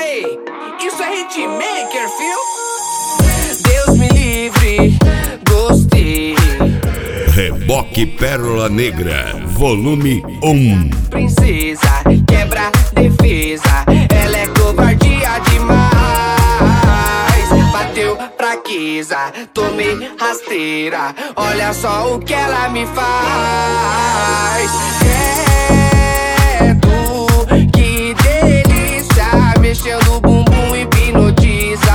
Ei, isso é hitmaker, fio? Deus me livre, gostei. Reboque Pérola Negra, volume 1. Princesa, quebra defesa, ela é covardia demais. Bateu fraqueza, tomei rasteira, olha só o que ela me faz. Credo, que delícia, mexendo o bumbum hipnotiza.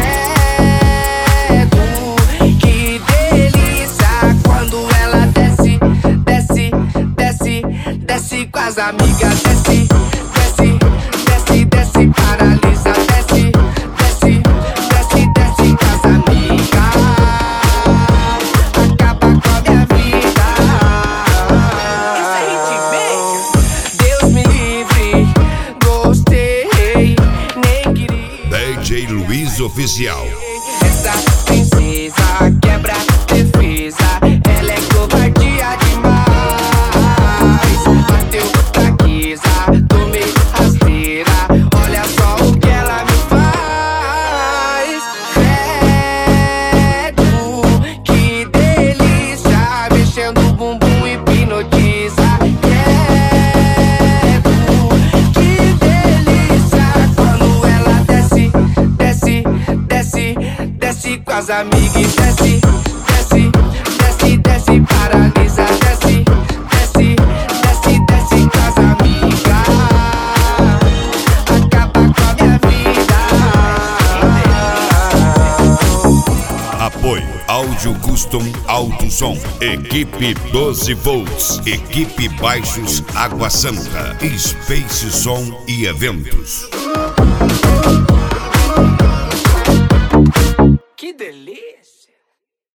Credo, que delícia, quando ela desce, desce, desce, desce com as amigas, desce, desce, desce, desce, paralisa, desce, desce, desce, desce com as amigas, acaba com a minha vida. Isso é hitmaker. Deus me livre, gostei, nem queria. DJ Luiz Oficial. Essa princesa quebra defesa, ela é covardia demais. Bateu fraqueza, tomei rasteira, olha só o que ela me faz. Credo, que delícia, mexendo o bumbum hipnotiza. Credo, que delícia, quando ela desce, desce, desce, desce com as amigas, desce, desce, desce, desce, paralisa, desce, desce, desce, desce com as amigas, acaba com a minha vida. Apoio Áudio Custom Alto Som. Equipe 12 Volts. Equipe Baixos Água Santa. Space Som e Eventos. Que delícia!